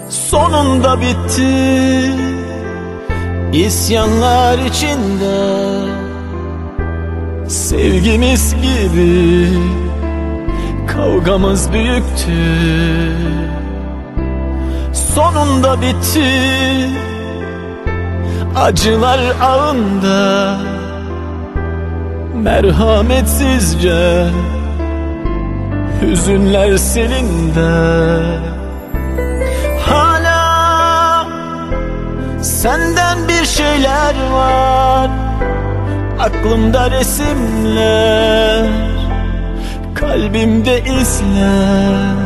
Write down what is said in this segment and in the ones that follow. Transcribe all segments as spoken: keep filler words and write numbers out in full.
Sonunda bitti isyanlar içinde. Sevgimiz gibi kavgamız büyüktü. Sonunda bitti acılar ağında, merhametsizce hüzünler selinde. Hala senden bir şeyler var, aklımda resimler, kalbimde izler.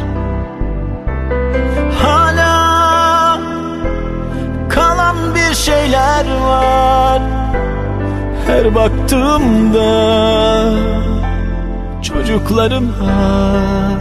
Hala kalan bir şeyler var, her baktığımda çocuklarım var.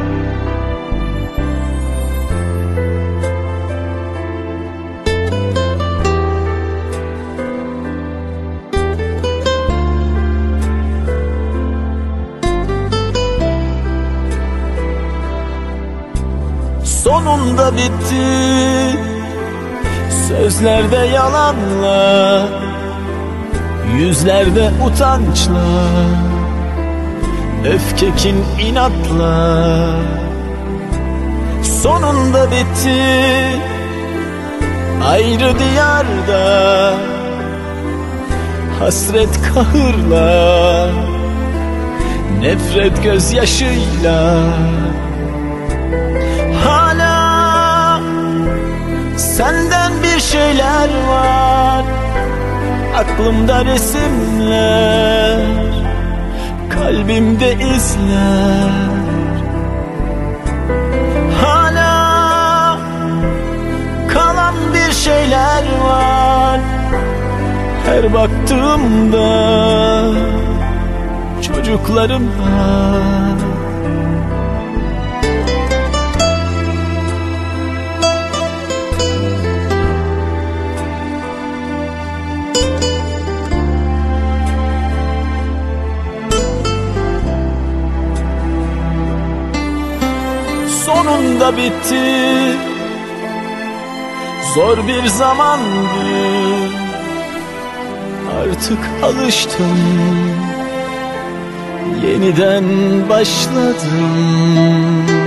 Sonunda bitti sözlerde yalanlar, yüzlerde utançlar, öfke, kin, inatlar. Sonunda bitti ayrı diyarda hasret kahırla, nefret gözyaşıyla. Hala senden bir şeyler var, aklımda resimler, kalbimde izler. Hala kalan bir şeyler var, her baktığımda çocuklarım var. Sonunda bitti, zor bir zamandı, artık alıştım, yeniden başladım.